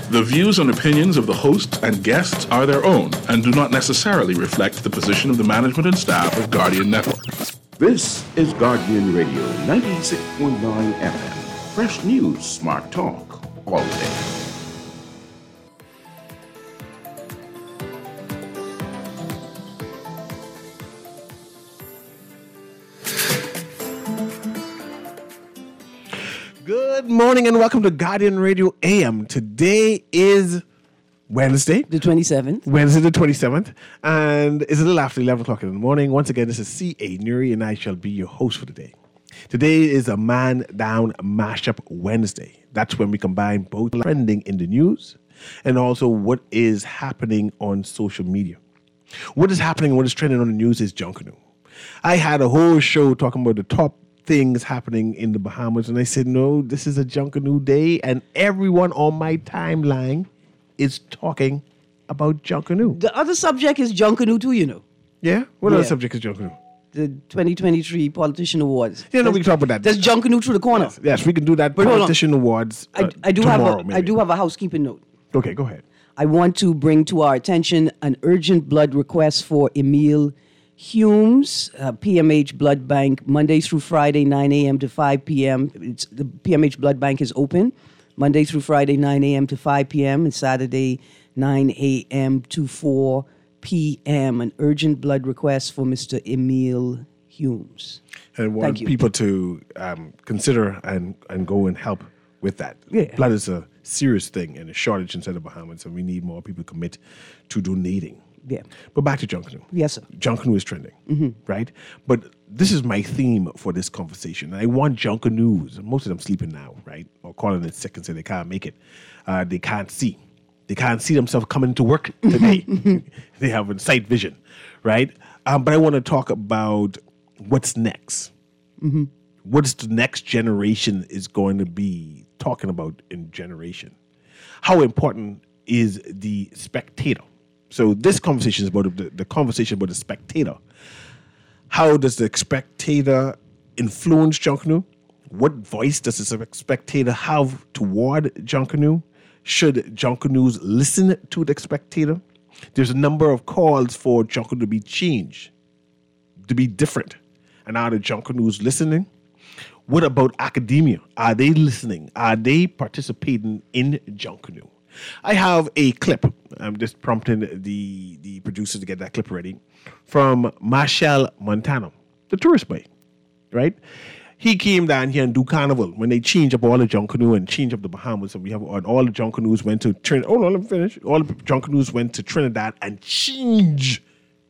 The views and opinions of the host and guests are their own and do not necessarily reflect the position of the management and staff of Guardian Network. This is Guardian Radio 96.9 FM. Fresh news, smart talk, all day. Good morning and welcome to Guardian Radio AM. Today is Wednesday. The 27th. Wednesday the 27th. And it's a little after 11 o'clock in the morning. Once again, this is C.A. Nuri and I shall be your host for the day. Today is a Man Down Mashup Wednesday. That's when we combine both trending in the news and also what is happening on social media. What is happening, what is trending on the news is Junkanoo. I had a whole show talking about the top things happening in the Bahamas, and I said, no, this is a Junkanoo day, and everyone on my timeline is talking about Junkanoo. The other subject is Junkanoo too, you know. Yeah? What other subject is Junkanoo? The 2023 Politician Awards. Yeah, no, we can talk about that. There's Junkanoo through the corner. Yes, we can do that. But hold on. Politician Awards I do tomorrow, I do have a housekeeping note. Okay, go ahead. I want to bring to our attention an urgent blood request for Emil Humes, PMH Blood Bank, Monday through Friday, 9 a.m. to 5 p.m. The PMH Blood Bank is open Monday through Friday, 9 a.m. to 5 p.m. and Saturday, 9 a.m. to 4 p.m. An urgent blood request for Mr. Emil Humes. And I want people to consider and go and help with that. Yeah. Blood is a serious thing and a shortage inside the Bahamas, and we need more people to commit to donating. Yeah. But back to Junkanoo. Yes, sir. Junkanoo is trending, right? But this is my theme for this conversation. I want Junkanoos, most of them sleeping now, right? Or calling it sick and say they can't make it. They can't see. They can't see themselves coming to work today. They have a sight vision, right? But I want to talk about what's next. What's the next generation is going to be talking about in generation? How important is the spectator? So this conversation is about the conversation about the spectator. How does the spectator influence Junkanoo? What voice does the spectator have toward Junkanoo? Should Junkanoos listen to the spectator? There's a number of calls for Junkanoo to be changed, to be different. And are the Junkanoos listening? What about academia? Are they listening? Are they participating in Junkanoo? I have a clip. I'm just prompting the producers to get that clip ready from Machel Montano, the tourist boy, right? He came down here and do carnival when they changed up all the Junkanoo and changed up the Bahamas, and we have all the Junkanoos went to Trinidad. Oh no, let me finish. All the Junkanoos went to Trinidad and changed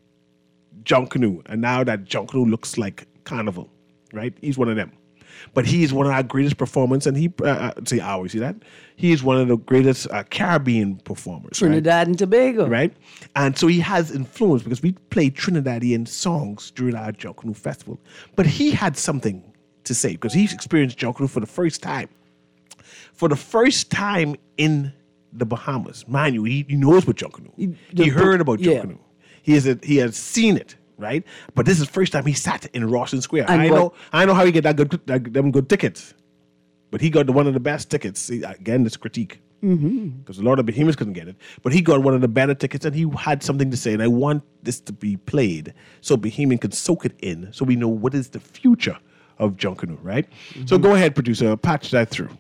Junkanoo, and now that Junkanoo looks like carnival, right? He's one of them. But he is one of our greatest performers, and he see that? He is one of the greatest Caribbean performers. Trinidad and Tobago. Right? And so he has influence because we play Trinidadian songs during our Junkanoo Festival. But he had something to say because he's experienced Junkanoo for the first time. For the first time in the Bahamas. Mind you, he knows what Junkanoo. He heard about Junkanoo. He has seen it. Right, but this is the first time he sat in Rawson Square. And I know how he get them good tickets, but he got one of the best tickets. See, again, this critique because a lot of behemoths couldn't get it, but he got one of the better tickets, and he had something to say. And I want this to be played so Behemoth can soak it in, so we know what is the future of Junkanoo. Right. So go ahead, producer, patch that through.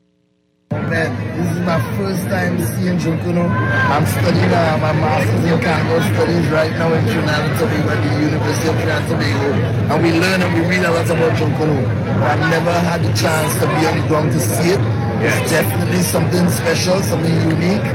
Man, this is my first time seeing Junkanoo. I'm studying my master's in Carnival Studies right now in Trinidad and Tobago at the University of Trinidad and Tobago. And we learn and we read a lot about Junkanoo. I've never had the chance to be on the ground to see it. It's definitely something special, something unique.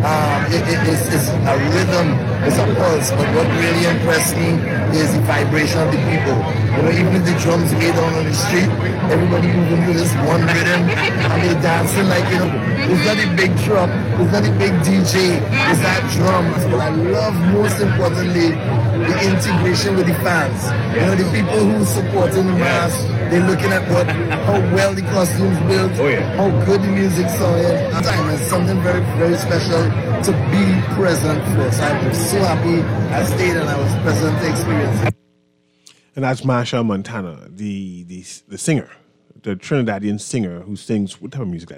It's a rhythm, it's a pulse. But what really impressed me is the vibration of the people. You know, even if the drums lay down on the street, everybody moving to this one rhythm, and they dancing like, you know, it's not a big truck, it's not a big DJ, it's that drums. But I love most importantly the integration with the fans. You know, the people who supporting the mass, they're looking at how well the costumes built, how good the music sounded. It's something very, very special to be present for. So I'm so happy I stayed and I was present to experience it. And that's Machel Montano, the singer, the Trinidadian singer who sings, what type of music that is?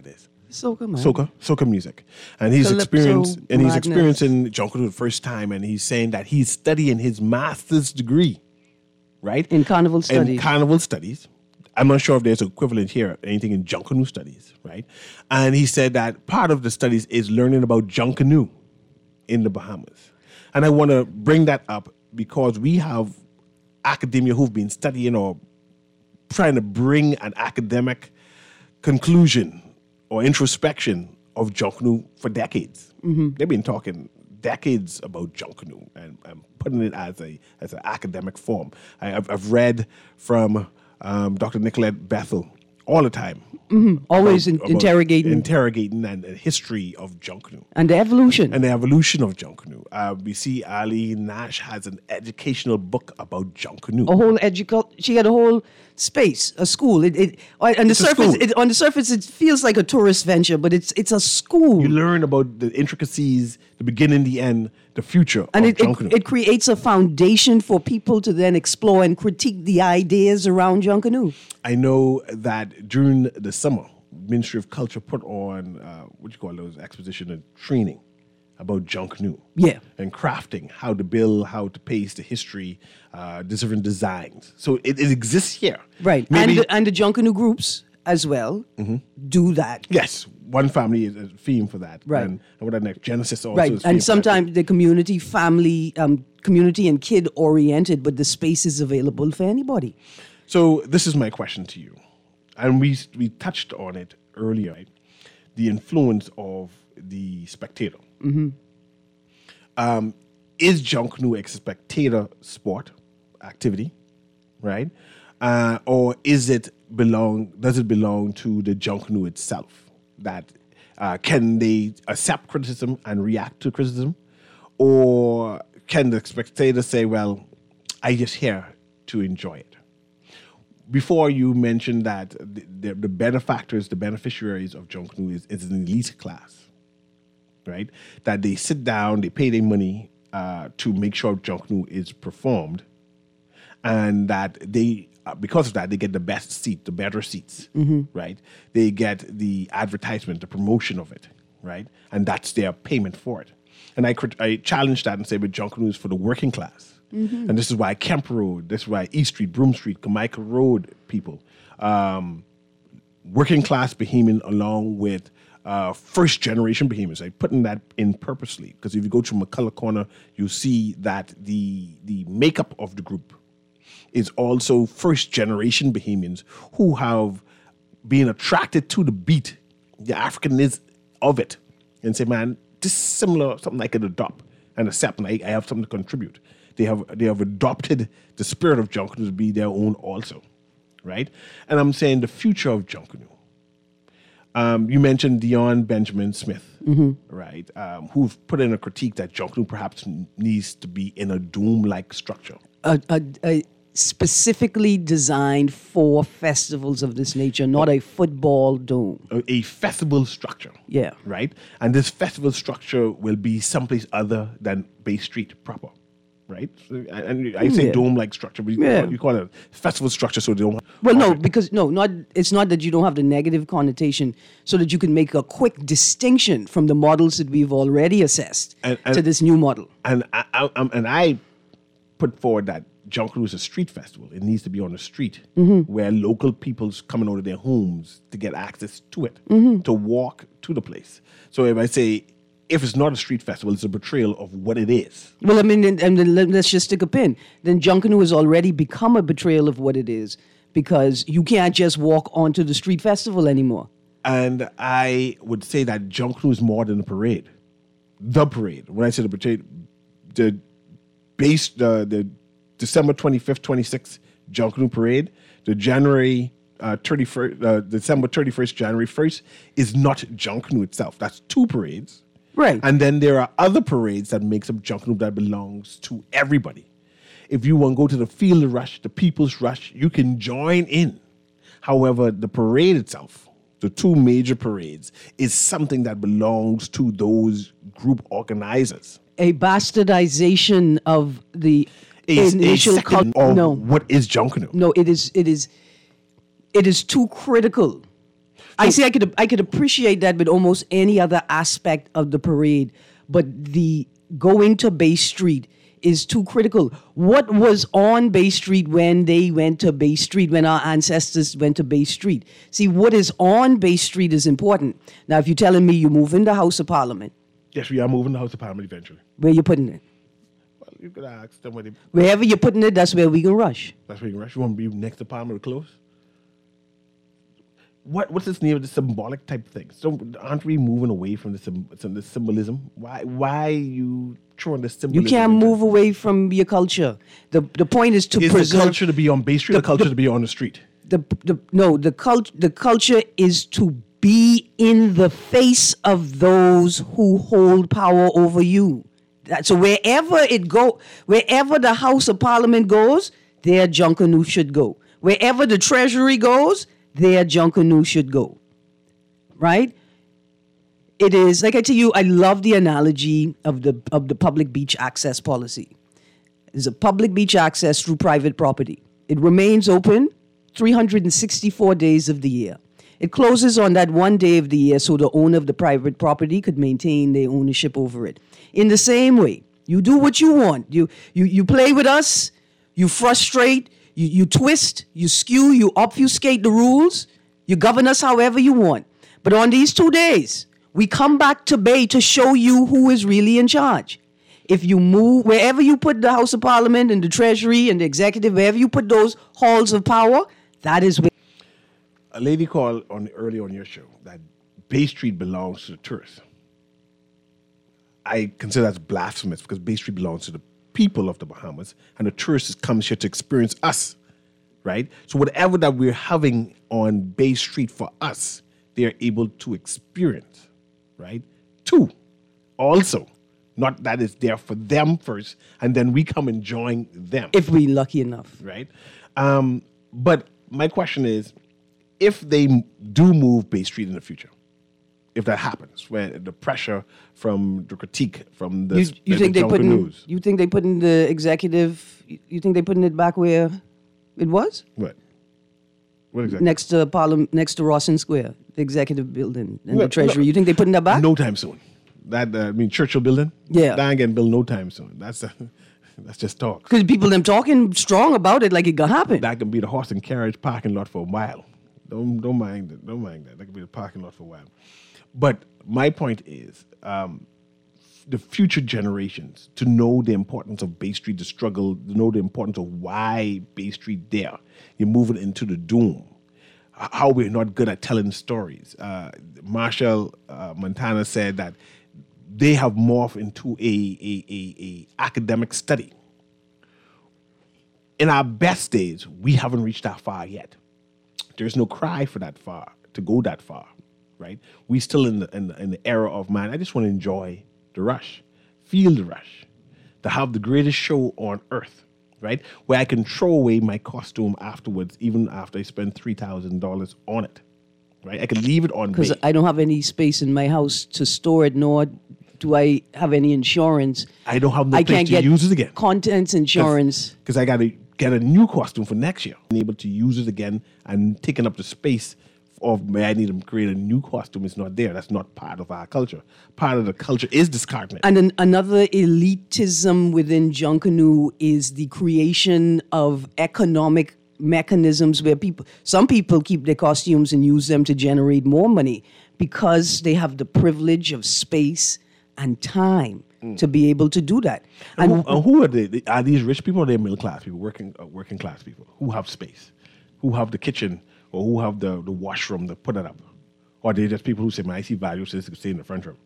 Soca, man. soca music, and he's Calypso experiencing Junkanoo the first time, and he's saying that he's studying his master's degree, right, In carnival studies. In carnival studies. I'm not sure if there's an equivalent here, anything in Junkanoo studies, right? And he said that part of the studies is learning about Junkanoo in the Bahamas, and I want to bring that up because we have academia who've been studying or trying to bring an academic conclusion or introspection of Junkanoo for decades. They've been talking decades about Junkanoo and putting it as an academic form. I've read from Dr. Nicolette Bethel all the time. Always about interrogating. and the history of Junkanoo. And the evolution. And the evolution of Junkanoo. We see Ali Nash has an educational book about Junkanoo. A whole she had a whole space, a school. On the surface it feels like a tourist venture, but it's a school. You learn about the intricacies, the beginning, the end, the future of Junkanoo. It creates a foundation for people to then explore and critique the ideas around Junkanoo. I know that during the summer, Ministry of Culture put on exposition and training about Junkanoo. Yeah. And crafting, how to build, how to paste the history, the different designs. So it exists here. Right. Maybe, And the Junkanoo groups as well do that. yes, one family is a theme for that. Right. And what that next? Genesis also Right. is theme And for that. sometimes the community and kid oriented, but the space is available for anybody. So this is my question to you. And we touched on it earlier, right? The influence of the spectator. Is Junkanoo a spectator sport activity, right? Or does it belong to the Junkanoo itself? That can they accept criticism and react to criticism? Or can the spectator say, well, I just here to enjoy it? Before you mentioned that the benefactors, the beneficiaries of Junkanoo is an elite class, right? That they sit down, they pay their money to make sure Junkanoo is performed, and that they, because of that, they get the best seat, the better seats, right? They get the advertisement, the promotion of it, right? And that's their payment for it. And I challenge that and say, but Junkanoo is for the working class. And this is why Kemp Road, this is why East Street, Broome Street, Kamika Road people, working class Bahamian along with first generation Bahamians. I'm putting that in purposely because if you go to McCullough Corner, you see that the makeup of the group is also first generation Bahamians who have been attracted to the beat, the Africanness of it, and say, man, this is similar, something I can adopt and accept, and I have something to contribute. They have adopted the spirit of Junkanoo to be their own also, right? And I'm saying the future of Junkanoo. You mentioned Dion Benjamin Smith, right? Who've put in a critique that Junkanoo perhaps needs to be in a dome-like structure. Specifically designed for festivals of this nature, not a football dome. A festival structure. Yeah. Right? And this festival structure will be someplace other than Bay Street proper. Right? And I say dome-like structure, but you call it a festival structure so they don't... Well, no, because it's not that you don't have the negative connotation, so that you can make a quick distinction from the models that we've already assessed to this new model. And I put forward that Junkanoo is a street festival. It needs to be on the street where local people's coming out of their homes to get access to it, to walk to the place. So if I say, if it's not a street festival, it's a betrayal of what it is. Well, I mean, and then let's just stick a pin. Then Junkanoo has already become a betrayal of what it is because you can't just walk onto the street festival anymore. And I would say that Junkanoo is more than a parade. The parade. When I say the parade, the December 25th, 26th Junkanoo Parade, the January 31st, December 31st, January 1st is not Junkanoo itself. That's two parades. Right. And then there are other parades that makes up Junkanoo that belongs to everybody. If you want to go to the Field of Rush, the People's Rush, you can join in. However, the parade itself, the two major parades, is something that belongs to those group organizers. A bastardization of the initial culture. No, what is Junkanoo? No, it is too critical I see. I could appreciate that with almost any other aspect of the parade, but the going to Bay Street is too critical. What was on Bay Street when they went to Bay Street, when our ancestors went to Bay Street? See, what is on Bay Street is important. Now, if you're telling me you move in the House of Parliament, Yes, we are moving the House of Parliament eventually. where you putting it? Well, you could ask them where they, Wherever you're putting it, that's where we can rush. that's where you can rush. You want to be next to Parliament or close? What's this name of the symbolic type thing? So aren't we moving away from the symbolism? Why you throwing the You symbolism? can't into- move away from your culture. The point is to Is the preserve culture to be on Bay Street or the culture to be on the street? the culture is to be in the face of those who hold power over you. So wherever the House of Parliament goes, there Junkanoo should go. Wherever the Treasury goes, there Junkanoo should go. Right? It is, like I tell you, I love the analogy of the public beach access policy. It's a public beach access through private property. It remains open 364 days of the year. It closes on that one day of the year so the owner of the private property could maintain their ownership over it. In the same way, you do what you want. You play with us, you frustrate, you twist, you skew, you obfuscate the rules, you govern us however you want. But on these 2 days, we come back to Bay to show you who is really in charge. If you move, wherever you put the House of Parliament and the Treasury and the Executive, wherever you put those halls of power, that is where. A lady called earlier on your show that Bay Street belongs to the tourists. I consider that's blasphemous because Bay Street belongs to the people of the Bahamas and the tourists come here to experience us, right? So whatever that we're having on Bay Street for us, they're able to experience, right? Two, also, not that it's there for them first and then we come enjoying them. If we're lucky enough. Right? But my question is, if they do move Bay Street in the future, if that happens, where the pressure from the critique from the You think they Junker putting News, you think they putting the executive you think they putting it back where it was? what exactly? Next to Parliament, next to Rawson Square, the executive building and No, the Treasury. no. You think they putting that back? No time soon. That Churchill building. Yeah. that ain't getting built no time soon. That's just talk. Because people them talking strong about it like it gonna happen. That can be the horse and carriage parking lot for a while. Don't mind it. Don't mind that. That could be the parking lot for a while. But my point is, the future generations to know the importance of Bay Street, the struggle, to know the importance of why Bay Street there. You're moving into the doom. How we're not good at telling stories. Marshall Montana said that they have morphed into a academic study. In our best days, we haven't reached that far yet. There's no cry for that far, to go that far, right? We still in the era of, man, I just want to enjoy the rush, feel the rush, to have the greatest show on earth, right? Where I can throw away my costume afterwards, even after I spend $3,000 on it, right? I can leave it on Because Bay. I don't have any space in my house to store it, nor do I have any insurance. I don't have no I place can't to get use it again. contents insurance. Because I got to get a new costume for next year. I'm able to use it again and taking up the space of where I need to create a new costume is not there. That's not part of our culture. Part of the culture is discarding it. And another elitism within Junkanoo is the creation of economic mechanisms where some people keep their costumes and use them to generate more money because they have the privilege of space and time to be able to do that. And who are they? Are these rich people or are they middle class people, working class people who have space, who have the kitchen or who have the washroom to put it up? Or are they just people who say, man, I see value, so this could stay in the front room?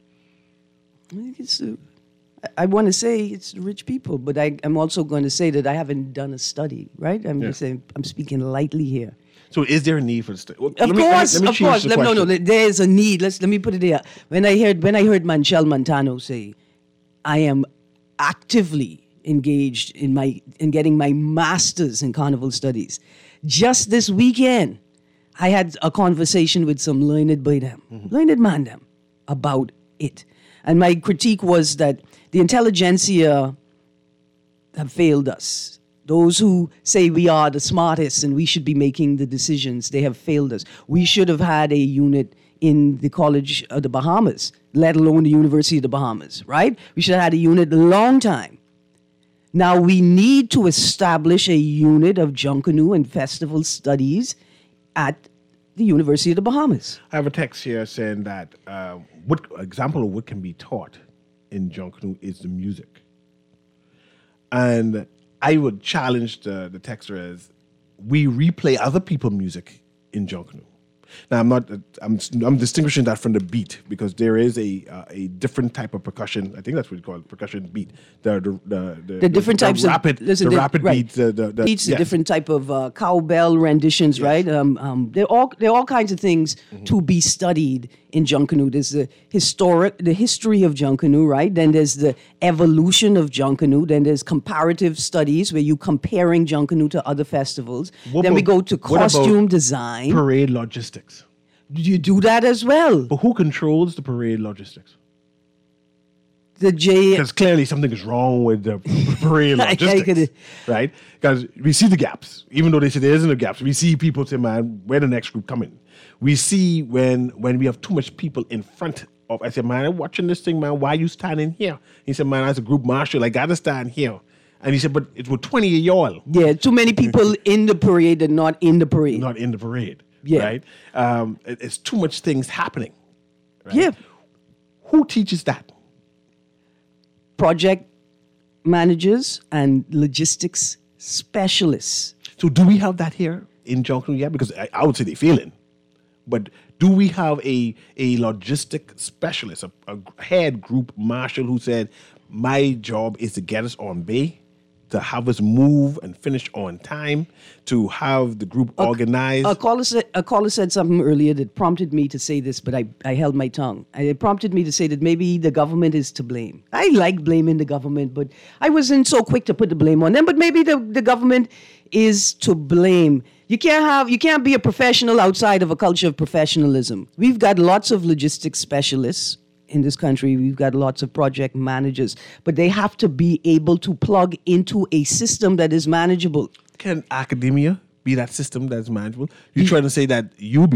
I want to say it's rich people, but I'm also going to say that I haven't done a study, right? I'm just saying, I'm speaking lightly here. So is there a need for the study? Of course. No, there is a need. Let me put it there. When I heard Manchel Montano say, I am actively engaged in getting my master's in carnival studies. Just this weekend, I had a conversation with some learned man them about it. And my critique was that the intelligentsia have failed us. Those who say we are the smartest and we should be making the decisions, they have failed us. We should have had a unit in the College of the Bahamas, let alone the University of the Bahamas, right? We should have had a unit a long time. Now we need to establish a unit of Junkanoo and festival studies at the University of the Bahamas. I have a text here saying that what example of what can be taught in Junkanoo is the music. And I would challenge the texter as we replay other people's music in Junkanoo. Now I'm distinguishing that from the beat because there is a different type of percussion. I think that's what we call it, percussion beat. The different types rapid, of the rapid right. beats. The beats, yes. the different type of cowbell renditions, Yes. right? There are all kinds of things to be studied in Junkanoo. There's the history of Junkanoo, right? Then there's the evolution of Junkanoo. Then there's comparative studies where you comparing Junkanoo to other festivals. Then we go to what about costume design. parade logistics. You do that as well. But who controls the parade logistics? The J. Because clearly something is wrong with the parade I logistics, could- right? Because we see the gaps, even though they say there isn't a gaps. We see people say, "Man, where the next group coming?" We see when we have too much people in front of. I said, "Man, I'm watching this thing, man. Why you standing here?" He said, "Man, as a group marshal, I gotta stand here." And he said, "But it's with 20 of y'all, Yeah, too many people in the parade and not in the parade. not in the parade." Yeah. Right? It's too much things happening. Right? Yeah. Who teaches that? Project managers and logistics specialists. So do we have that here in Junkanoo yet? Because I would say they're failing. But do we have a logistic specialist, a head group marshal who said, my job is to get us on bay, to have us move and finish on time, to have the group organized? A caller said something earlier that prompted me to say this, but I held my tongue. It prompted me to say that maybe the government is to blame. I like blaming the government, but I wasn't so quick to put the blame on them. But maybe the government is to blame. You can't be a professional outside of a culture of professionalism. We've got lots of logistics specialists in this country. We've got lots of project managers, but they have to be able to plug into a system that is manageable. Can academia be that system that's manageable? You're trying to say that UB,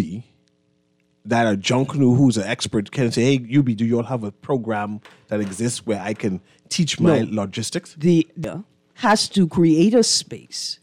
that a Junkanoo who's an expert can say, hey, UB, do you all have a program that exists where I can teach my logistics? The has to create a space,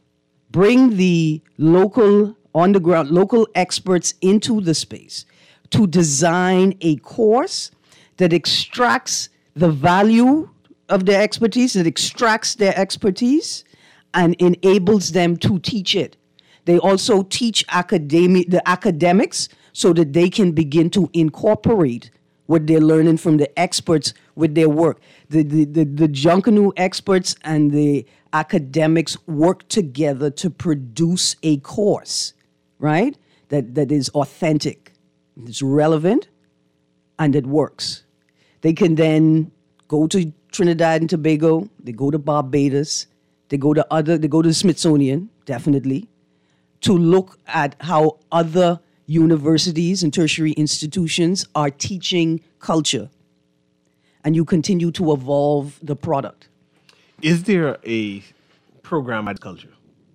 bring the local, on the ground, local experts into the space to design a course that extracts the value of their expertise, that extracts their expertise and enables them to teach it. They also teach the academics so that they can begin to incorporate what they're learning from the experts with their work. The Junkanoo experts and the academics work together to produce a course, right? That is authentic, it's relevant, and it works. They can then go to Trinidad and Tobago, they go to Barbados, they go to the Smithsonian, definitely, to look at how other universities and tertiary institutions are teaching culture. And you continue to evolve the product. Is there a program at culture?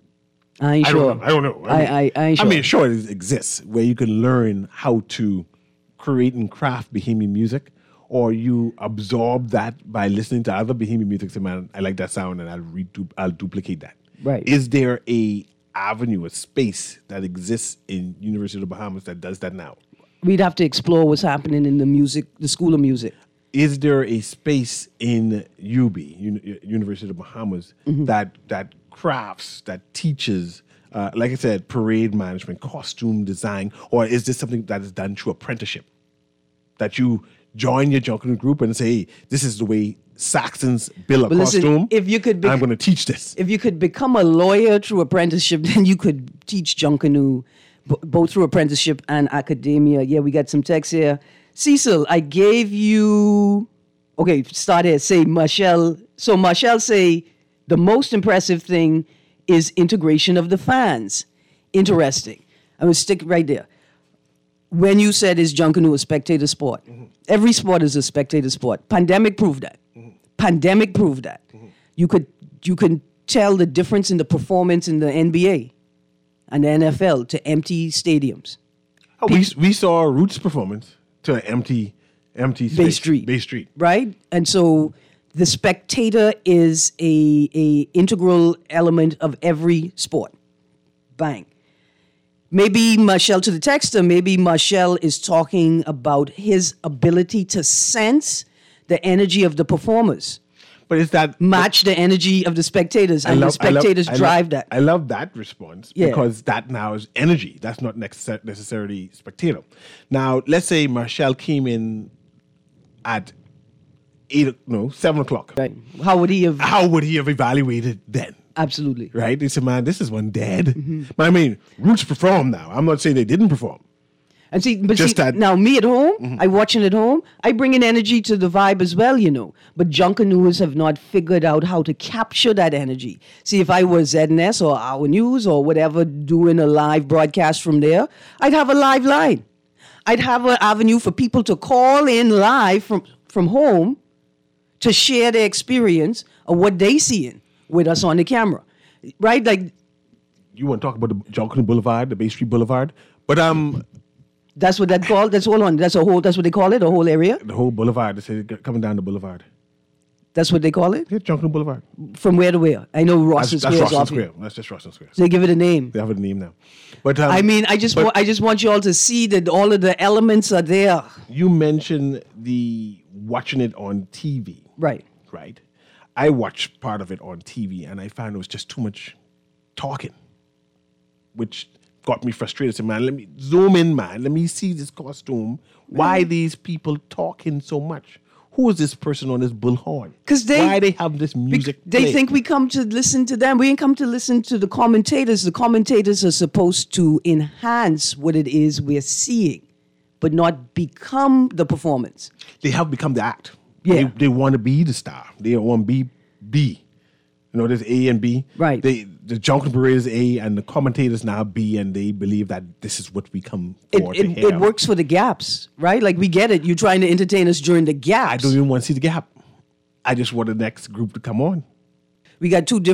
I ain't sure. I don't know. I ain't sure. I mean, sure, it exists where you can learn how to create and craft Bahamian music, or you absorb that by listening to other Bahamian music. Say, man, I like that sound, and I'll duplicate that. Right. Is there a avenue, a space that exists in University of the Bahamas that does that now? We'd have to explore what's happening in the School of Music. Is there a space in UB, University of the Bahamas, that crafts, that teaches, like I said, parade management, costume design, or is this something that is done through apprenticeship? That you join your Junkanoo group and say, hey, this is the way Saxons build a But listen, costume. if you could I'm going to teach this. If you could become a lawyer through apprenticeship, then you could teach Junkanoo both through apprenticeship and academia. Yeah, we got some text here. Cecil, I gave you... Okay, start here. Say, Marshall. So Marshall say, the most impressive thing is integration of the fans. Interesting. I will stick right there. When you said, is Junkanoo a spectator sport? Every sport is a spectator sport. Pandemic proved that. Pandemic proved that. You can tell the difference in the performance in the NBA and the NFL to empty stadiums? We saw Roots' performance to an empty Bay space. Street. Right? And so the spectator is a integral element of every sport. Bang. Maybe Marshall, to the texter, maybe Marshall is talking about his ability to sense the energy of the performers. But is that Match the energy of the spectators, and the spectators drive that. I love that response because that now is energy. That's not necessarily spectator. Now, let's say Marshall came in at 7 o'clock. Right. How would he have? How would he have evaluated then? Absolutely. Right? He said, man, this is one dead. But I mean, Roots performed now. I'm not saying they didn't perform. And now me at home, I watching at home, I bring in energy to the vibe as well, But Junkanooers have not figured out how to capture that energy. See, if I was ZNS or Our News or whatever doing a live broadcast from there, I'd have a live line. I'd have an avenue for people to call in live from home to share their experience of what they seeing with us on the camera. Right? Like, you want to talk about the Junkanoo Boulevard, the Bay Street Boulevard, but that's what that called. That's what they call it, a whole area. the whole boulevard, they say coming down the boulevard. That's what they call it. Yeah, Junkanoo Boulevard. From where to where? I know Rawson That's Square is Rawson off Square. here. That's just Rawson Square. So they give it a name. They have a name now. But I just want you all to see that all of the elements are there. you mentioned the watching it on TV. Right. Right. I watched part of it on TV and I found it was just too much talking, which got me frustrated. I said, man, let me zoom in, man. Let me see this costume. Why these people talking so much? Who is this person on this bullhorn? Why they have this music They play? think we come to listen to them. We ain't come to listen to the commentators. The commentators are supposed to enhance what it is we're seeing, but not become the performance. They have become the act. Yeah. They want to be the star. They want to be B. There's A and B. Right. The Junkanoo Parade is A and the commentators now B, and they believe that this is what we come for to hear. It works for the gaps, right? Like, we get it. You're trying to entertain us during the gaps. I don't even want to see the gap. I just want the next group to come on. We have two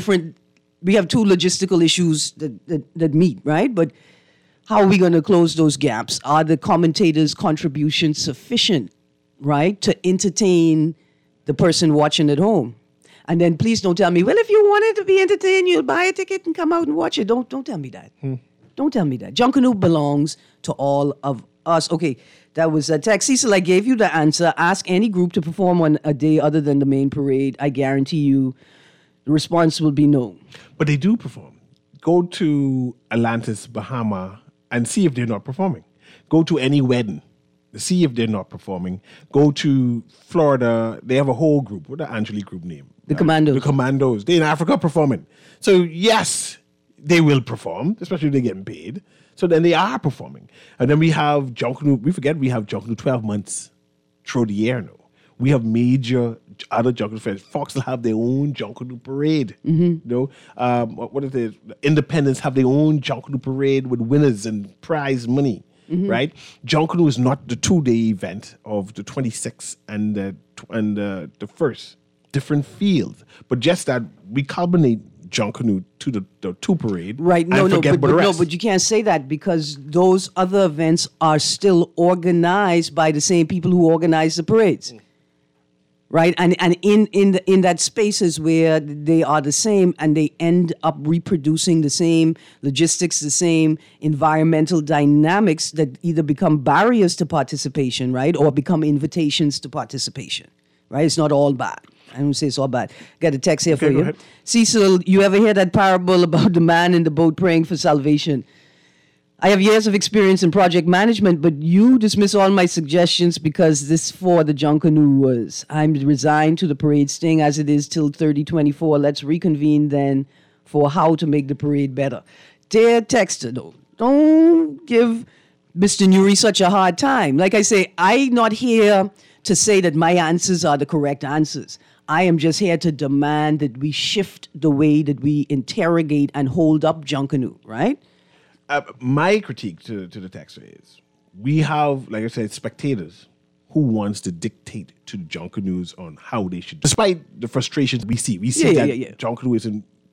logistical issues that meet, right? But how are we going to close those gaps? Are the commentators' contributions sufficient, right, to entertain the person watching at home? And then please don't tell me, well, if you wanted to be entertained, you'll buy a ticket and come out and watch it. Don't tell me that. Don't tell me that. Junkanoo belongs to all of us. Okay, that was a text. Cecil, I gave you the answer. Ask any group to perform on a day other than the main parade. I guarantee you the response will be no. But they do perform. Go to Atlantis, Bahama, and see if they're not performing. Go to any wedding. See if they're not performing. Go to Florida. They have a whole group. What's the Angelique group name? The Commandos. The Commandos. They're in Africa performing. So, yes, they will perform, especially if they're getting paid. So then they are performing. And then we have Junkanoo. We forget we have Junkanoo 12 months through the year now. We have major other Junkanoo fairs. Fox will have their own Junkanoo parade. What is it? Independents have their own Junkanoo parade with winners and prize money. Right? Junkanoo is not the 2-day event of the 26th and the 1st. Different fields. But just that we culminate Junkanoo to the 2 parade. Right. No, but you can't say that because those other events are still organized by the same people who organize the parades. Right? And in that spaces where they are the same and they end up reproducing the same logistics, the same environmental dynamics that either become barriers to participation, right? Or become invitations to participation. Right? It's not all bad. I don't say it's all bad. Got a text here for go you. ahead. Cecil, you ever hear that parable about the man in the boat praying for salvation? I have years of experience in project management, but you dismiss all my suggestions because this for the Junkanooers. I'm resigned to the parade staying as it is till 3024. Let's reconvene then for how to make the parade better. Dear texter, though, don't give Mr. Nuri such a hard time. Like I say, I'm not here to say that my answers are the correct answers. I am just here to demand that we shift the way that we interrogate and hold up Junkanoo, right? My critique to the texter is we have, like I said, spectators who wants to dictate to the Junkanoos on how they should. Despite the frustrations we see that Junkanoo isn't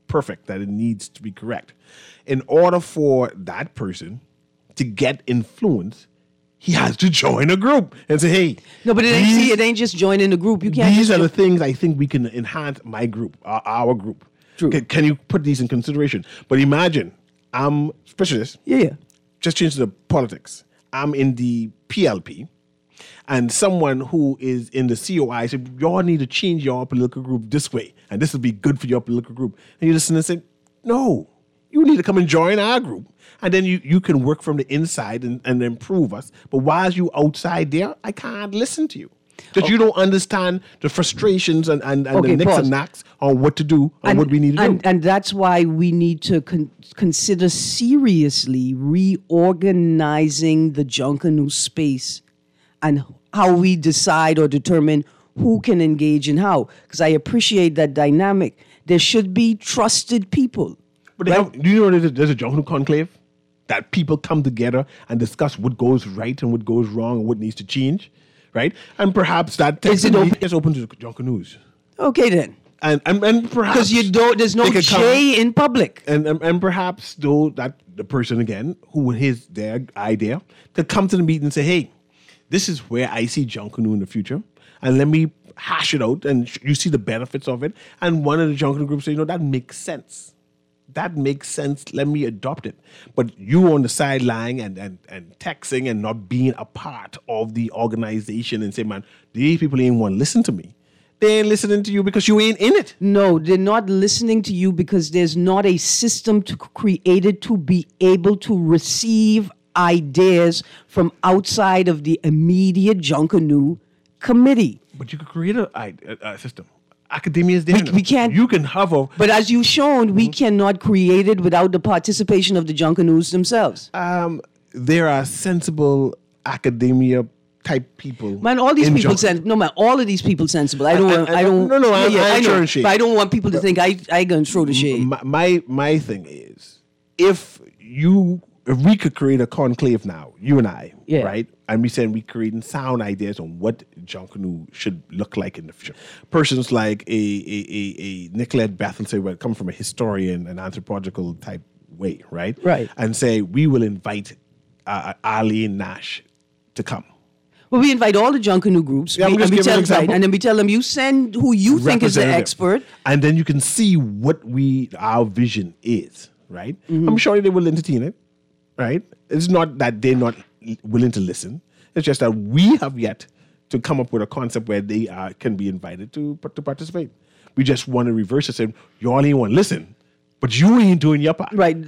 perfect, that it needs to be correct. In order for that person to get influence, he has to join a group and say, hey. No, but it ain't just joining the group. You can't. These are the things I think we can enhance my group, our group. True. Can you put these in consideration? But imagine, I'm specialist. Yeah. Just change the politics. I'm in the PLP, and someone who is in the COI said, y'all need to change your political group this way, and this will be good for your political group. And you listen and say, no, you need to come and join our group. And then you can work from the inside and improve us. But while you outside there, I can't listen to you. Because you don't understand the frustrations and the nicks pause. and knacks on what to do and what we need to do. And that's why we need to consider seriously reorganizing the Junkanoo space and how we decide or determine who can engage and how. Because I appreciate that dynamic. There should be trusted people. But do you know there's a Junkanoo conclave? That people come together and discuss what goes right and what goes wrong and what needs to change, right? And perhaps that Is it is open to Junkanoos. Okay then. And perhaps Because there's no J in public. And perhaps though that the person again who is their idea to come to the meeting and say, hey, this is where I see Junkanoo in the future, and let me hash it out, and you see the benefits of it. And one of the Junkanoo groups say, that makes sense. That makes sense. Let me adopt it. But you on the sideline and texting and not being a part of the organization and say, man, these people ain't want to listen to me. They ain't listening to you because you ain't in it. No, they're not listening to you because there's not a system created to be able to receive ideas from outside of the immediate Junkanoo committee. But you could create a system. Academia is there. We can't. You can hover. But as you've shown, we cannot create it without the participation of the Junkanoos themselves. There are sensible academia type people. Man, all these people sensible. No, man, all of these people sensible. I don't. I'm throwing shade. But I don't want people to think I gonna throw the shade. My thing is, if we could create a conclave now, you and I, right? And we said we creating sound ideas on what Junkanoo should look like in the future. Persons like a Nicolette Bethel say, well, come from a historian and anthropological type way, right? Right. And say we will invite Arlene Nash to come. Well, we invite all the Junkanoo groups, Yeah, and then we tell them you send who you think is the expert, and then you can see what our vision is, right? Mm-hmm. I'm sure they will entertain it, right? It's not that they're not willing to listen. It's just that we have yet to come up with a concept where they can be invited to participate. We just want to reverse it, say you all ain't want to listen, but you ain't doing your part, right?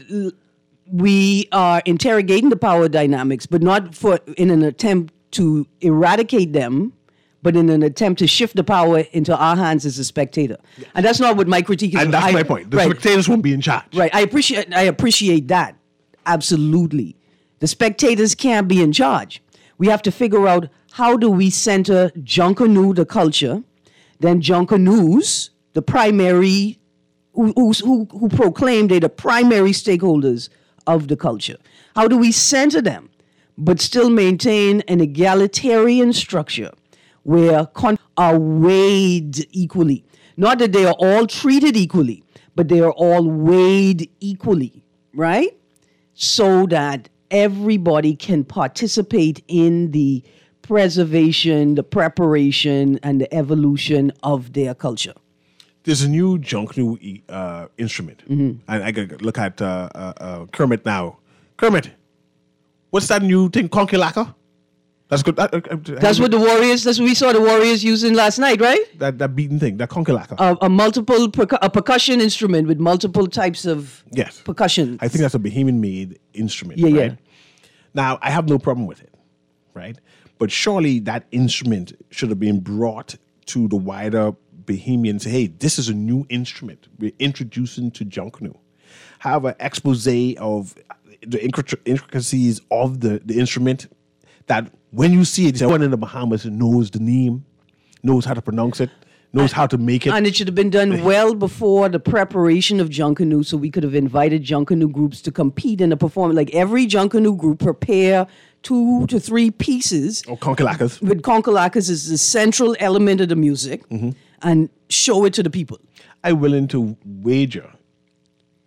We are interrogating the power dynamics, but not in an attempt to eradicate them, but in an attempt to shift the power into our hands as a spectator. Yes. And that's not what my critique is. And that's my point. The spectators won't be in charge. Right. I appreciate that. Absolutely. The spectators can't be in charge. We have to figure out how do we center Junkanoo, the culture, then Junkanoos, the primary, who proclaim they're the primary stakeholders of the culture. How do we center them, but still maintain an egalitarian structure where are weighed equally? Not that they are all treated equally, but they are all weighed equally, right? So that everybody can participate in the preservation, the preparation, and the evolution of their culture. There's a new Junkanoo instrument. Mm-hmm. And I could look at Kermit now. Kermit, what's that new thing? Conky-laka? That's good. That's what we saw the Warriors using last night, right? That beating thing, that conky-laka. A percussion instrument with multiple types of percussion. I think that's a Bahamian-made instrument. Yeah, right? yeah. Now, I have no problem with it, right? But surely that instrument should have been brought to the wider Bahamian. Say, hey, this is a new instrument we're introducing to Junkanoo. Have an expose of the intricacies of the instrument, that when you see it, someone in the Bahamas knows the name, knows how to pronounce it, knows how to make it. And it should have been done well before the preparation of Junkanoo, so we could have invited Junkanoo groups to compete in a performance. Like every Junkanoo group prepare 2 to 3 pieces. Or conky-lakas. With conky-lakas as the central element of the music, and show it to the people. I'm willing to wager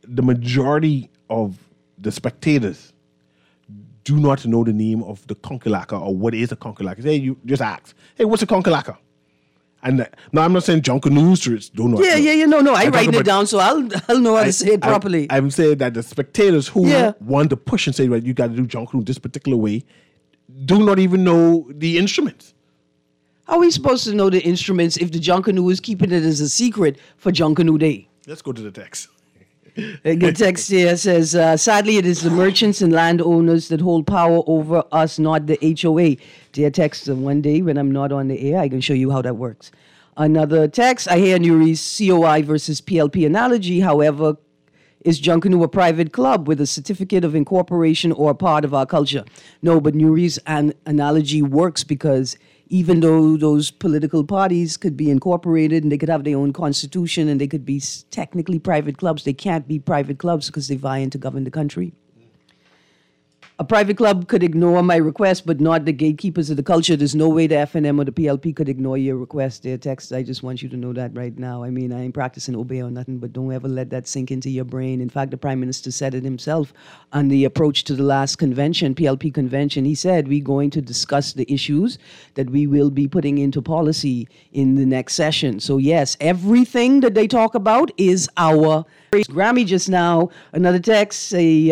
the majority of the spectators do not know the name of the Conkalaka or what is a Conkalaka. Hey, you just ask, hey, what's a Conkalaka? And now I'm not saying Junker Newsers don't know. No. I write it down, so I'll know how to say it properly. I'm saying that the spectators who want to push and say, right, you got to do Junker this particular way, do not even know the instruments. How are we supposed to know the instruments if the Junkanoo is keeping it as a secret for Junkanoo Day? Let's go to the text. A good text here says, sadly, it is the merchants and landowners that hold power over us, not the HOA. Dear text, one day when I'm not on the air, I can show you how that works. Another text, I hear Nuri's COI versus PLP analogy. However, is Junkanoo a private club with a certificate of incorporation or a part of our culture? No, but Nuri's analogy works because even though those political parties could be incorporated and they could have their own constitution and they could be technically private clubs, they can't be private clubs because they vie in to govern the country. A private club could ignore my request, but not the gatekeepers of the culture. There's no way the FNM or the PLP could ignore your request, dear text. I just want you to know that right now. I mean, I ain't practicing obey or nothing, but don't ever let that sink into your brain. In fact, the Prime Minister said it himself on the approach to the last convention, PLP convention. He said, we're going to discuss the issues that we will be putting into policy in the next session. So yes, everything that they talk about is our Grammy just now. Another text, I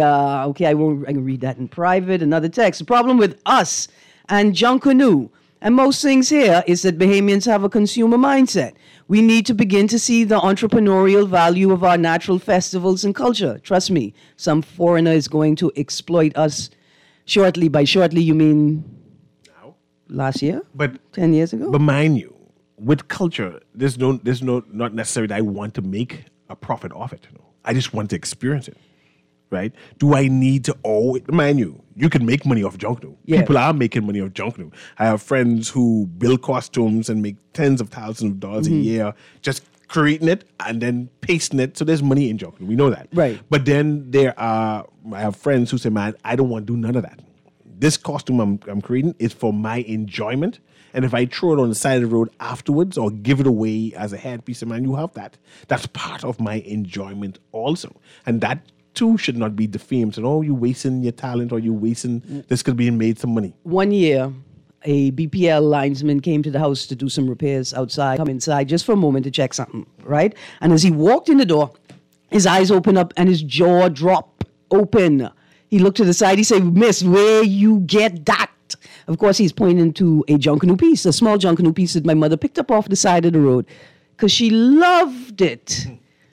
can read that in private. Another text. The problem with us and Junkanoo and most things here is that Bahamians have a consumer mindset. We need to begin to see the entrepreneurial value of our natural festivals and culture. Trust me, some foreigner is going to exploit us shortly. By shortly, you mean now? Last year? But 10 years ago? But mind you, with culture, there's not necessarily that I want to make a profit off it. I just want to experience it, right? Do I need to always, mind you can make money off Junkanoo. Yeah. People are making money off Junkanoo. I have friends who build costumes and make tens of thousands of dollars a year just creating it and then pasting it. So there's money in Junkanoo. We know that. Right. But then I have friends who say, man, I don't want to do none of that. This costume I'm creating is for my enjoyment. And if I throw it on the side of the road afterwards or give it away as a headpiece, man, you have that. That's part of my enjoyment also. And that too should not be defamed. So, you're wasting your talent or you're wasting, this could be made some money. One year, a BPL linesman came to the house to do some repairs outside, come inside just for a moment to check something, right? And as he walked in the door, his eyes opened up and his jaw dropped open. He looked to the side, he said, "Miss, where you get that?" Of course, he's pointing to a Junkanoo piece, a small Junkanoo piece that my mother picked up off the side of the road because she loved it.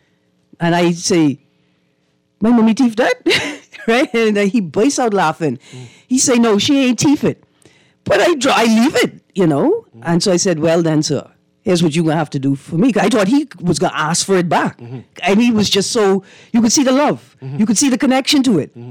And I say, "My mommy teeth that?" Right? And he bursts out laughing. He say, "No, she ain't teeth it. But I leave it, And so I said, "Well then, sir, here's what you're going to have to do for me." I thought he was going to ask for it back. And he was just so, you could see the love. You could see the connection to it.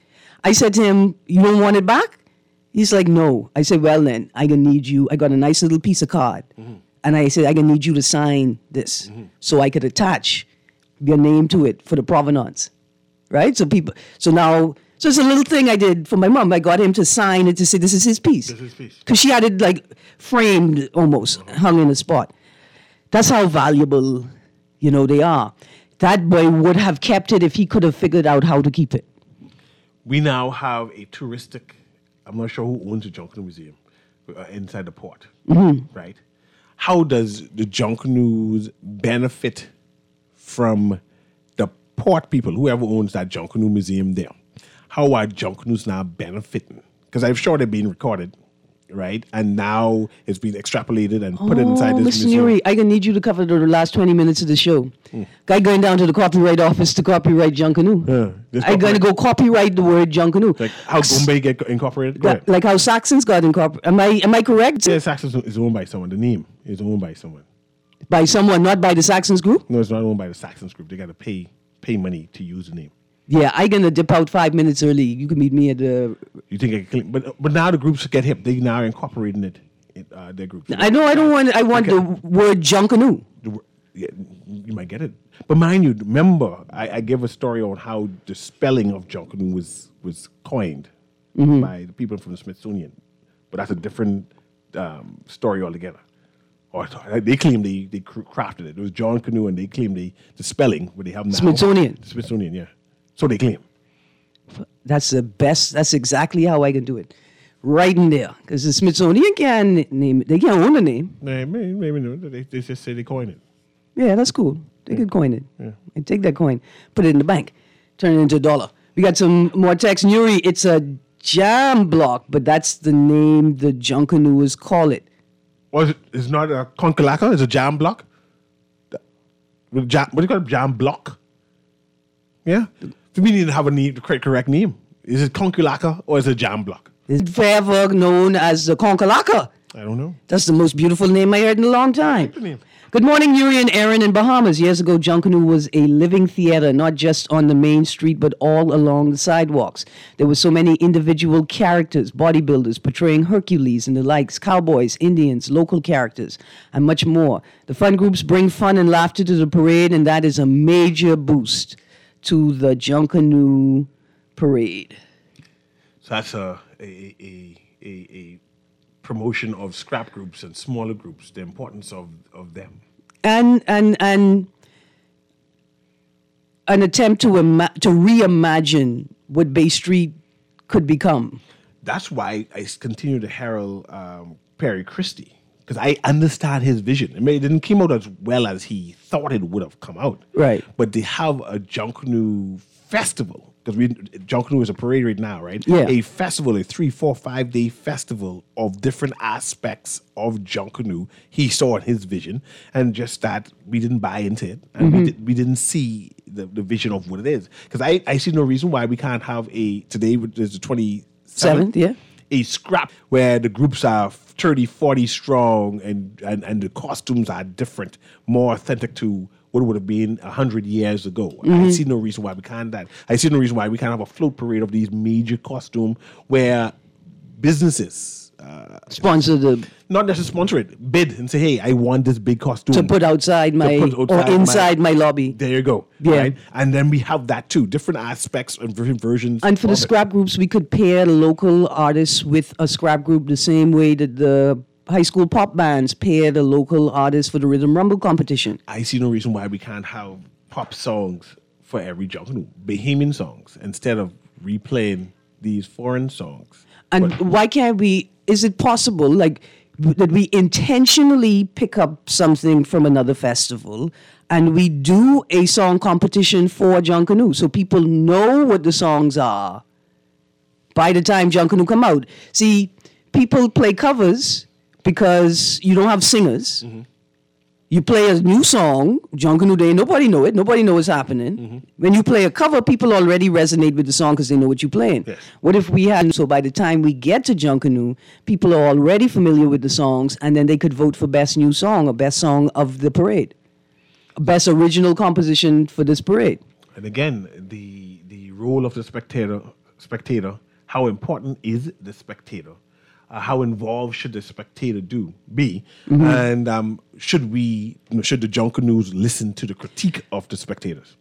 I said to him, "You don't want it back?" He's like, "No." I said, "Well then, I gonna need you." I got a nice little piece of card. And I said, "I gonna need you to sign this so I could attach your name to it for the provenance." Right? So it's a little thing I did for my mom. I got him to sign it to say this is his piece. This is his piece. Because she had it like framed almost, hung in a spot. That's how valuable, they are. That boy would have kept it if he could have figured out how to keep it. We now have a touristic, I'm not sure who owns the Junkanoo Museum inside the port, right? How does the Junkanoos benefit from the port people, whoever owns that Junkanoo Museum there? How are Junkanoos now benefiting? Because I'm sure they're being recorded, right? And now it's being extrapolated and put inside this Mr. museum. Nuri, I gonna need you to cover the last 20 minutes of the show. Guy going down to the copyright office to copyright Junkanoo. I'm going to go copyright the word Junkanoo. Like how Goombay get incorporated? Go ahead. Like how Saxons got incorporated. Am I correct? Yeah, Saxons is owned by someone. The name is owned by someone. By someone, not by the Saxons group? No, it's not owned by the Saxons group. They got to pay money to use the name. Yeah, I'm going to dip out 5 minutes early. You can meet me at the... You think I can... But now the groups get hip. They now are incorporating it in their groups. I know. I want the word Junkanoo. Yeah, you might get it. But mind you, remember, I gave a story on how the spelling of Junkanoo was coined by the people from the Smithsonian. But that's a different story altogether. Or they claim they crafted it. It was John Canoe, and they claim the spelling, but they have now. Smithsonian. Smithsonian, yeah. So they claim. That's the best. That's exactly how I can do it. Right in there. Because the Smithsonian can't name it. They can't own the name. Maybe no. They just say they coin it. Yeah, that's cool. They could coin it. Yeah. And take that coin, put it in the bank, turn it into a dollar. We got some more text. Nuri, it's a jam block, but that's the name the Junkanooers call it. Or it's not a conkalaka, it's a jam block? What do you call it? Jam block? Yeah? We need to have the correct name. Is it conkalaka or is it jam block? Is it forever known as the Conkalaka? I don't know. That's the most beautiful name I heard in a long time. Good morning, Yuri and Aaron in Bahamas. Years ago, Junkanoo was a living theater, not just on the main street, but all along the sidewalks. There were so many individual characters, bodybuilders portraying Hercules and the likes, cowboys, Indians, local characters, and much more. The fun groups bring fun and laughter to the parade, and that is a major boost to the Junkanoo parade. So that's a promotion of scrap groups and smaller groups, the importance of them. And an attempt to reimagine what Bay Street could become. That's why I continue to herald Perry Christie, because I understand his vision. I mean, it didn't come out as well as he thought it would have come out. Right. But they have a Junkanoo festival, because Junkanoo is a parade right now, right? Yeah. A festival, a 3, 4, 5 day festival of different aspects of Junkanoo he saw in his vision, and just that we didn't buy into it, and we didn't see the vision of what it is. Because I see no reason why we can't have today is the 27th, yeah, a scrap where the groups are 30, 40 strong, and the costumes are different, more authentic to what would have been 100 years ago. I see no reason why we can't that. I see no reason why we can't have a float parade of these major costume where businesses sponsor the, not necessarily sponsor it, bid and say, hey, I want this big costume to put outside my lobby. There you go. Yeah. Right? And then we have that too, different aspects and different versions. And for the scrap groups, we could pair local artists with a scrap group the same way that the high school pop bands pair the local artists for the Rhythm Rumble competition. I see no reason why we can't have pop songs for every Junkanoo, Bahamian songs, instead of replaying these foreign songs. And why can't we, is it possible, like, that we intentionally pick up something from another festival and we do a song competition for Junkanoo so people know what the songs are by the time Junkanoo come out? See, people play covers because you don't have singers. You play a new song, Junkanoo Day, nobody know it, nobody know what's happening. When you play a cover, people already resonate with the song because they know what you're playing. Yes. What if we had, so by the time we get to Junkanoo, people are already familiar with the songs, and then they could vote for best new song or best song of the parade, best original composition for this parade. And again, the role of the spectator, how important is the spectator? How involved should the spectator be? And should the Junkanoos listen to the critique of the spectators?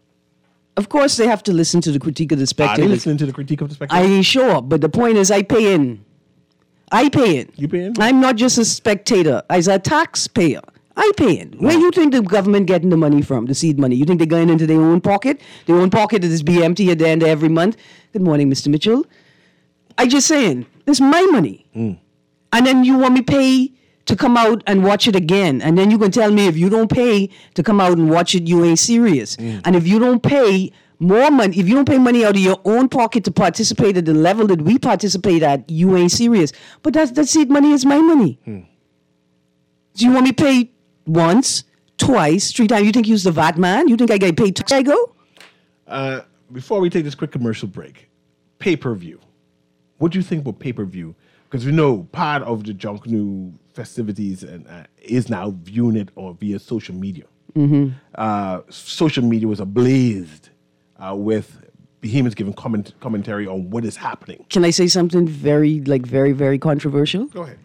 Of course, they have to listen to the critique of the Are spectators. they listening to the critique of the spectators? I ain't sure, but the point is, I pay in. I pay in. You pay in? I'm not just a spectator. As a taxpayer, I pay in. Where you think the government getting the money from, the seed money? You think they're going into their own pocket? Their own pocket is be empty at the end of every month? Good morning, Mr. Mitchell. I just saying, it's my money. And then you want me pay to come out and watch it again. And then you can tell me if you don't pay to come out and watch it, you ain't serious. And if you don't pay more money, if you don't pay money out of your own pocket to participate at the level that we participate at, you ain't serious. But that seed money is my money. Do you want me pay once, twice, 3 times? You think you's the VAT man? You think I get paid twice I go? Before we take this quick commercial break, pay-per-view. What do you think about pay-per-view? Because we know part of the Junkanoo festivities is now viewing it via social media. Social media was ablaze with Bahamians giving commentary on what is happening. Can I say something very, very controversial? Go ahead.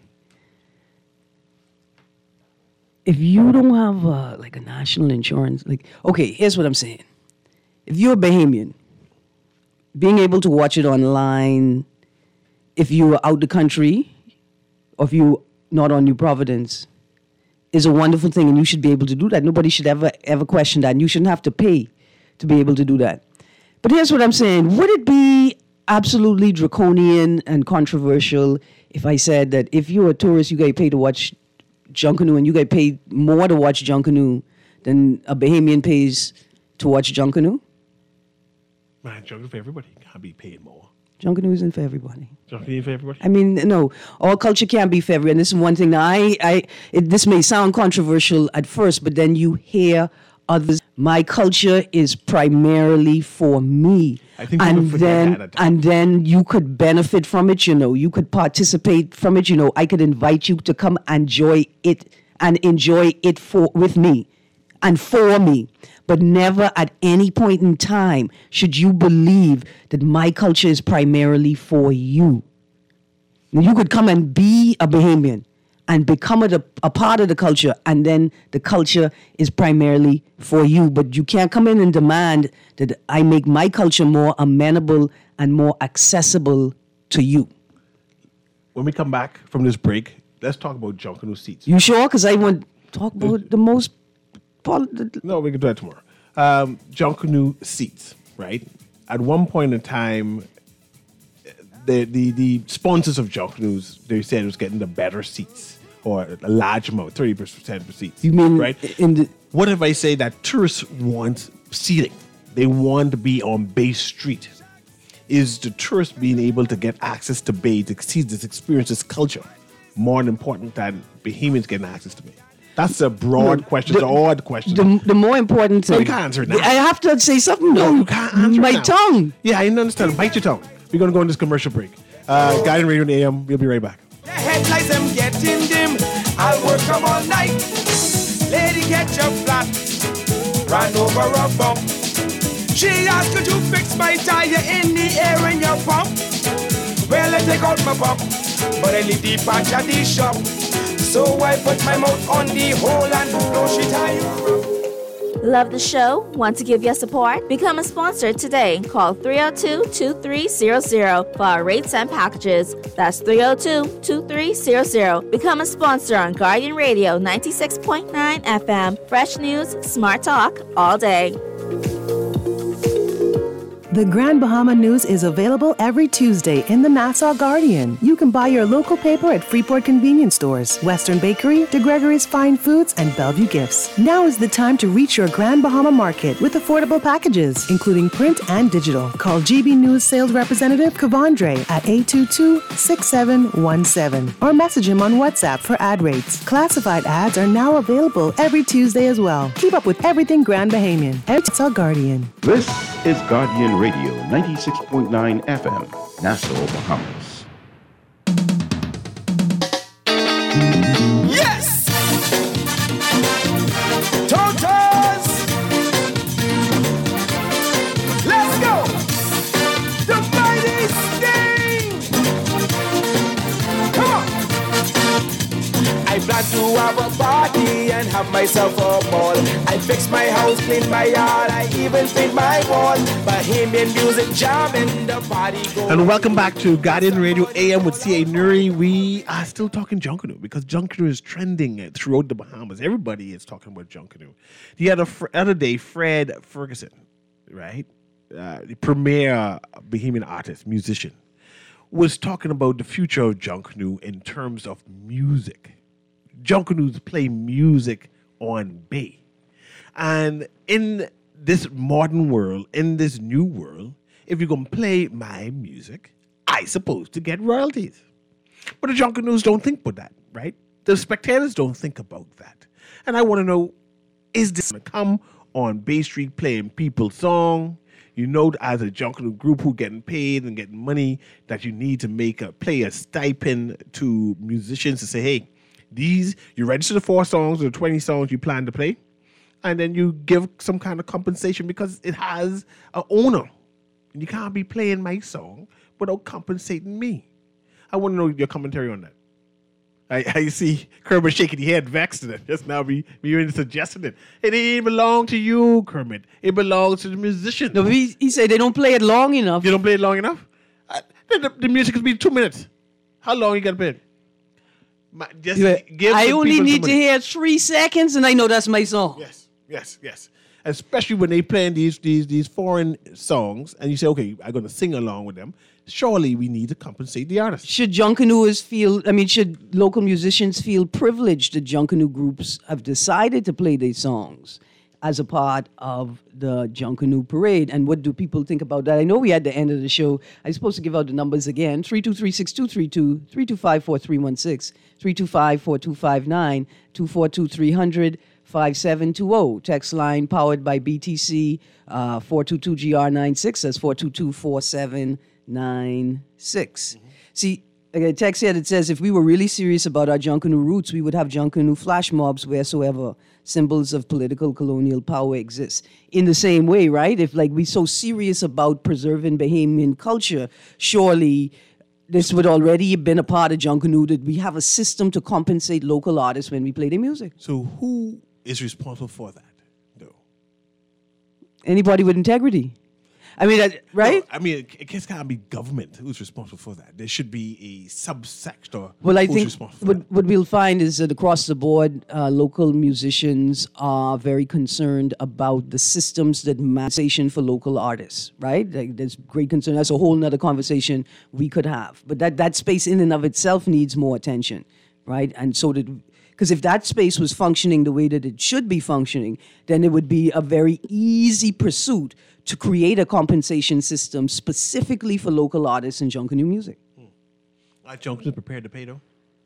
If you don't have a national insurance, okay, here's what I'm saying. If you're a Bahamian, being able to watch it online, if you're out the country, or if you're not on New Providence, is a wonderful thing, and you should be able to do that. Nobody should ever question that. And you shouldn't have to pay to be able to do that. But here's what I'm saying. Would it be absolutely draconian and controversial if I said that if you're a tourist, you get paid to watch Junkanoo, and you get paid more to watch Junkanoo than a Bahamian pays to watch Junkanoo? Man, Junkanoo for everybody. Can't be paid more. Junkanoo isn't for everybody. Junkanoo for everybody? I mean, no, all culture can't be for everyone. And this is one thing. Now, this may sound controversial at first, but then you hear others. My culture is primarily for me. I think people forget that. And then you could benefit from it, you could participate from it, I could invite you to come enjoy it with me and for me. But never at any point in time should you believe that my culture is primarily for you. You could come and be a Bahamian and become a part of the culture, and then the culture is primarily for you. But you can't come in and demand that I make my culture more amenable and more accessible to you. When we come back from this break, let's talk about Junkanoo seats. You sure? Because I want to talk about the most... No, we can do that tomorrow. Junkanoo seats, right? At one point in time, the sponsors of Junkanoos, they said it was getting the better seats, or a large amount, 30% of seats. You mean right? What if I say that tourists want seating? They want to be on Bay Street. Is the tourist being able to get access to Bay, to see this experience, this culture, more important than Bahamians getting access to Bay? That's a broad question. It's an odd question. The more important thing... No, you can't answer it now. I have to say something, though. No, you can't answer My it now. tongue. Yeah, I didn't understand. Bite your tongue. We're going to go on this commercial break. Guiding Radio in the AM. We'll be right back. The headlights, I'm getting dim. I'll work them all night. Lady, get your flat. Ran over a bump. She asked, could you fix my tire in the air in your pump? Well, I take out my pump, but I leave the patch at the shop. So I put my mouth on the hole and blow she tire up. Love the show? Want to give your support? Become a sponsor today. Call 302-2300 for our rates and packages. That's 302-2300. Become a sponsor on Guardian Radio 96.9 FM. Fresh news, smart talk, all day. The Grand Bahama News is available every Tuesday in the Nassau Guardian. You can buy your local paper at Freeport Convenience Stores, Western Bakery, De Gregory's Fine Foods, and Bellevue Gifts. Now is the time to reach your Grand Bahama market with affordable packages, including print and digital. Call GB News sales representative Kavandre at 822-6717 or message him on WhatsApp for ad rates. Classified ads are now available every Tuesday as well. Keep up with everything Grand Bahamian. Nassau Guardian. This is Guardian Radio 96.9 FM, Nassau, Bahamas. Yes! Totos! Let's go! The mighty Sting! Come on! I plan to have a party and have myself a ball. I fix my house, clean my yard, I even paint my walls. Bahamian music jamming, the party goes. And welcome back to Guardian Radio AM with C.A. Nuri. We are still talking Junkanoo because Junkanoo is trending throughout the Bahamas. Everybody is talking about Junkanoo. The other day, Fred Ferguson, right, the premier Bahamian artist, musician, was talking about the future of Junkanoo in terms of music. Junkanoos play music on Bay. And in this modern world, in this new world, if you're going to play my music, I supposed to get royalties. But the Junkanoos don't think about that, right? The spectators don't think about that. And I want to know, is this going to come on Bay Street playing people's song? You know, as a Junkanoo group who getting paid and getting money, that you need to play a stipend to musicians to say, hey, you register the 4 songs or the 20 songs you plan to play, and then you give some kind of compensation because it has an owner. And you can't be playing my song without compensating me. I want to know your commentary on that. I see Kermit shaking his head, vexed at it. Just now, me even suggesting it. It didn't belong to you, Kermit. It belongs to the musician. No, he said they don't play it long enough. You don't play it long enough? The music could be 2 minutes. How long you got to play it? Just Yeah. give I some only people need some to money. hear 3 seconds, and I know that's my song. Yes. Especially when they playing these foreign songs, and you say, okay, I'm going to sing along with them. Surely we need to compensate the artist. Should should local musicians feel privileged that Junkanoo groups have decided to play their songs as a part of the Junkanoo parade? And what do people think about that? I know we at the end of the show, I'm supposed to give out the numbers again, 323-6232, 325-4316, 325-4259, 242-300, 5720. Text line powered by BTC, 422-GR96, that's 422-4796. See, I got a text here that says, if we were really serious about our Junkanoo roots, we would have Junkanoo flash mobs wheresoever symbols of political colonial power exist. In the same way, right? If like we're so serious about preserving Bahamian culture, surely this would already have been a part of Junkanoo, that we have a system to compensate local artists when we play their music. So who is responsible for that, though? Anybody with integrity. I mean, right? No, I mean, it can't be government who's responsible for that. There should be a subsector Well, I who's think responsible for that. what we'll find is that across the board, local musicians are very concerned about the systems that compensation for local artists, right? Like, there's great concern. That's a whole nother conversation we could have. But that space in and of itself needs more attention, right? And so that, because if that space was functioning the way that it should be functioning, then it would be a very easy pursuit to create a compensation system specifically for local artists and Junkanoo music. Are Junkanoo prepared to pay, though?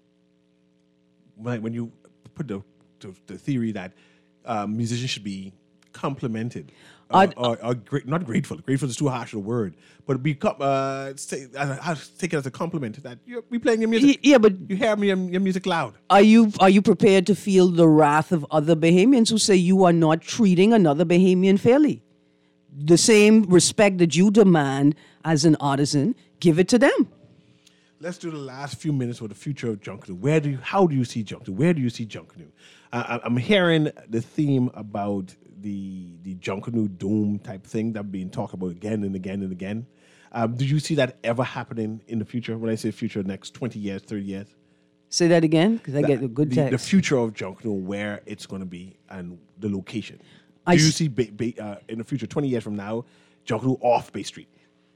When you put the theory that musicians should be complimented, not grateful. Grateful is too harsh a word, but take it as a compliment that we playing your music. Yeah, but you hear your music loud. Are you prepared to feel the wrath of other Bahamians who say you are not treating another Bahamian fairly? The same respect that you demand as an artisan, give it to them. Let's do the last few minutes with the future of Junkanoo. How do you see Junkanoo? Where do you see Junkanoo? I'm hearing the theme about the Junkanoo Dome type thing that being talked about again and again and again. Do you see that ever happening in the future? When I say future, next 20 years, 30 years? Say that again, because I get a good text. The future of Junkanoo, where it's going to be, and the location. Do you see in the future, 20 years from now, Junkanoo off Bay Street?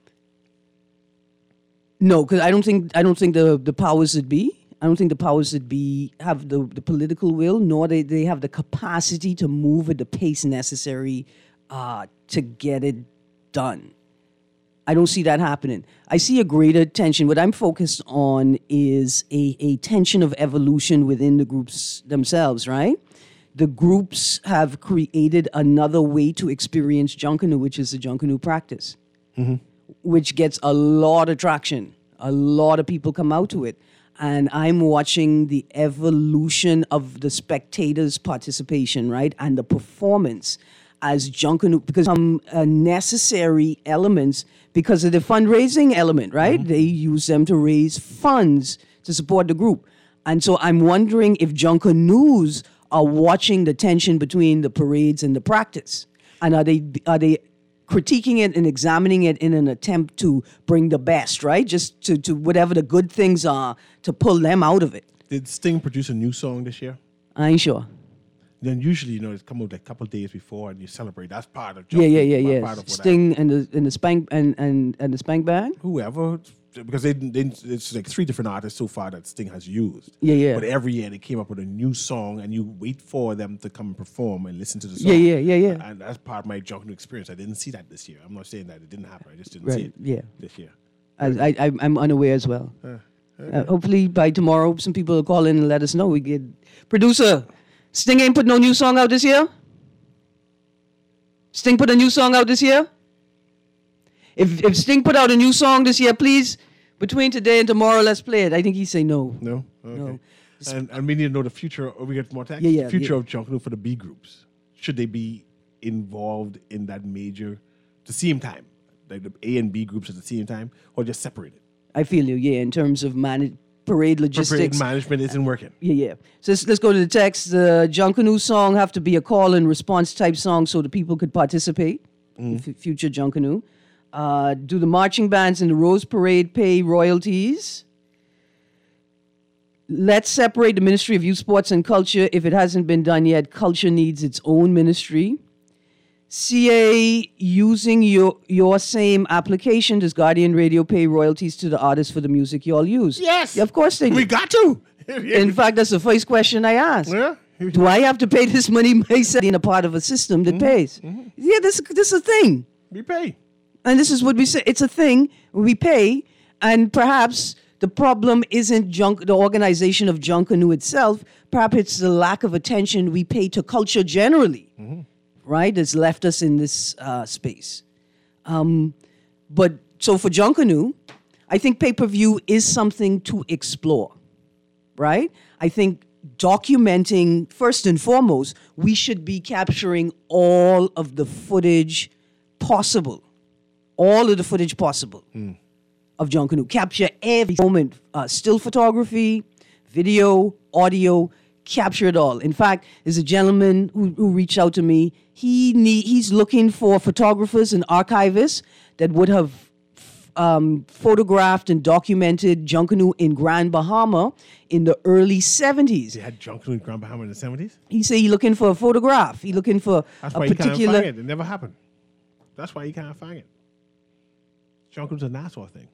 No, because I don't think the powers that be. I don't think the powers that be have the political will, nor they have the capacity to move at the pace necessary to get it done. I don't see that happening. I see a greater tension. What I'm focused on is a tension of evolution within the groups themselves, right? The groups have created another way to experience Junkanoo, which is the Junkanoo practice, which gets a lot of traction. A lot of people come out to it. And I'm watching the evolution of the spectators' participation, right? And the performance as Junkanoo, because some necessary elements because of the fundraising element, right? They use them to raise funds to support the group. And so I'm wondering if Junkanoos are watching the tension between the parades and the practice. And are they critiquing it and examining it in an attempt to bring the best, right? Just to whatever the good things are, to pull them out of it. Did Sting produce a new song this year? I ain't sure. Then usually, it's come out like a couple of days before and you celebrate. That's part of Yeah. Part of Sting and the Spank and the Spank Band? Whoever, because it's like 3 different artists so far that Sting has used. Yeah. But every year they came up with a new song and you wait for them to come and perform and listen to the song. Yeah. And that's part of my Junkanoo experience. I didn't see that this year. I'm not saying that it didn't happen. I just didn't see it this year. I'm unaware as well. Hopefully by tomorrow some people will call in and let us know. We get producer. Sting ain't put no new song out this year? Sting put a new song out this year? If Sting put out a new song this year, please, between today and tomorrow, let's play it. I think he'd say no. No? Okay. No. And we need to know the future. We get more text? Yeah, the future of Junkanoo for the B groups. Should they be involved in that major, the same time? Like the A and B groups at the same time? Or just separated? I feel you, in terms of parade logistics. Parade management isn't working. Yeah. So let's go to the text. The Junkanoo song have to be a call and response type song so the people could participate in future Junkanoo. Do the marching bands in the Rose Parade pay royalties? let's separate the Ministry of Youth, Sports, and Culture. If it hasn't been done yet, culture needs its own ministry. CA, using your same application, does Guardian Radio pay royalties to the artists for the music you all use? Yes. Yeah, of course they do. We got to. In fact, that's the first question I asked. Yeah. Do I have to pay this money myself in a part of a system that pays? Yeah, this is a thing. We pay. And this is what we say. It's a thing. We pay. And perhaps the problem isn't the organization of Junkanoo itself. Perhaps it's the lack of attention we pay to culture generally, right? That's left us in this space. But so for Junkanoo, I think pay-per-view is something to explore, right? I think documenting, first and foremost, we should be capturing all of the footage possible. All of the footage possible of Junkanoo. Capture every moment. Still photography, video, audio, capture it all. In fact, there's a gentleman who reached out to me. He's looking for photographers and archivists that would have photographed and documented Junkanoo in Grand Bahama in the early 70s. They had Junkanoo in Grand Bahama in the 70s? He said he's looking for a photograph. He's looking for That's a why you can't particular... find it. It never happened. That's why you can't find it. Junkanoo's a Nassau thing.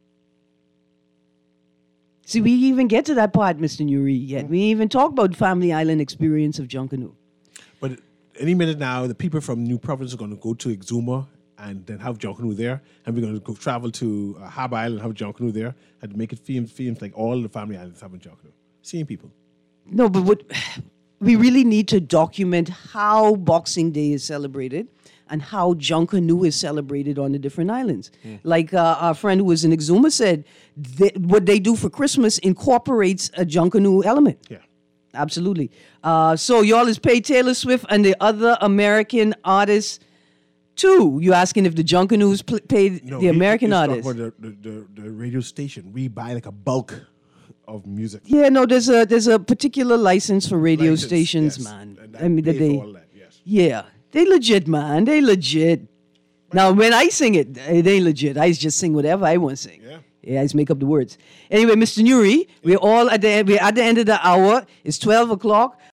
See, we didn't even get to that part, Mr. Nuri, yet. We didn't even talk about Family Island experience of Junkanoo. But any minute now, the people from New Providence are going to go to Exuma and then have Junkanoo there. And we're going to go travel to Harbour Island and have Junkanoo there and make it films like all the Family Islands having Junkanoo. Seeing people. No, but we really need to document how Boxing Day is celebrated and how Junkanoo is celebrated on the different islands. Like our friend who was in Exuma said, what they do for Christmas incorporates a Junkanoo element. Yeah. Absolutely. So y'all is pay Taylor Swift and the other American artists too. You asking if the Junkanoos paid the American artists? About the radio station. We buy like a bulk of music. Yeah, no, there's a particular license for radio stations, yes. man. And I mean, pay they, for all that, yes. Yeah, they legit, man. They legit. Now, when I sing it, they legit. I just sing whatever I want to sing. Yeah, I just make up the words. Anyway, Mr. Nuri, we're at the end of the hour. It's 12 o'clock.